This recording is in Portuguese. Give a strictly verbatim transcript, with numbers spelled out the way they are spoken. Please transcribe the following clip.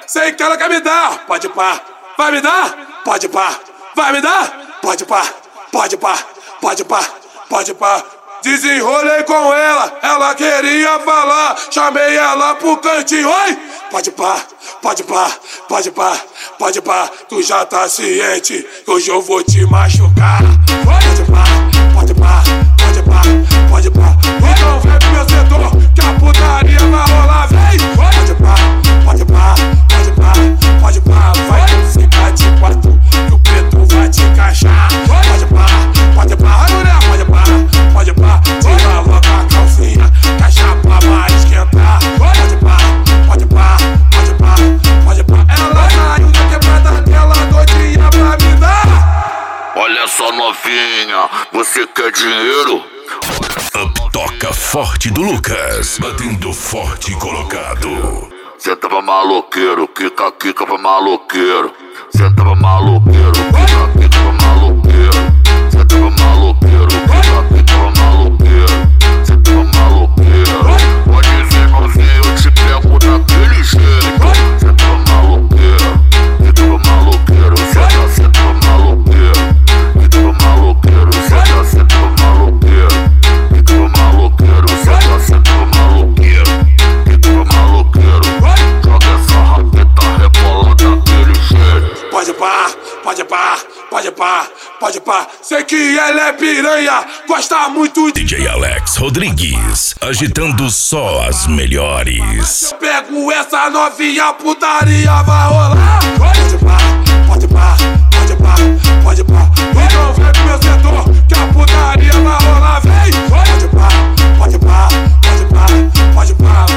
sei que ela quer me dar, pode pá. Vai me dar? Pode pá. Vai me dar? Pode pá. Pode pá. Pode pá. Pode pá. Desenrolei com ela, ela queria falar. Chamei ela pro cantinho, oi! Pode pá, pode pá, pode pá, pode pá. Tu já tá ciente que hoje eu vou te machucar. Pode pá, pode pá, pode pá, pode pá. Então vem pro meu setor que a putaria vai rolar, vem! Pode pá, pode pá, pode pá, pode pá. Vai ficar de quatro que o preto vai te encaixar. Pode pá, pode pá, pode pá, pode pá. Tira logo a calcinha que a chapa vai esquentar. Pode pá, pode pá, pode pá, pode pá. Ela saiu da quebrada dela doidinha pra me dar. Olha só, novinha, você quer dinheiro? Up toca forte do Lucas, batendo forte colocado. Cê tava maloqueiro, quica, quica pra maloqueiro. Cê tava maloqueiro, quica, quica pra maloqueiro. Cê tava maloqueiro, quica, quica pra maloqueiro. Cê tava maloqueiro. Pode vir novinho, eu te pego daquele jeito. Cê tava maloqueiro, quica pra maloqueiro. Cê tava, cê tava maloqueiro, quica pra maloqueiro. Cê tava, cê tava maloqueiro, quica pra maloqueiro. Cê tava, cê tava maloqueiro, quica pra maloqueiro. Joga essa rapeta rebola daquele jeito. Pode pá, pode pá, pode pá, pode pá. Sei que ela é piranha, gosta muito de D J Alex Rodrigues, agitando só as melhores. eu pego essa novinha, a putaria vai rolar. Pode pá, pode pá, pode pá, pode pá. Então vem pro meu setor que a putaria vai rolar, vem. Pode pá, pode pá, pode pá, pode pá.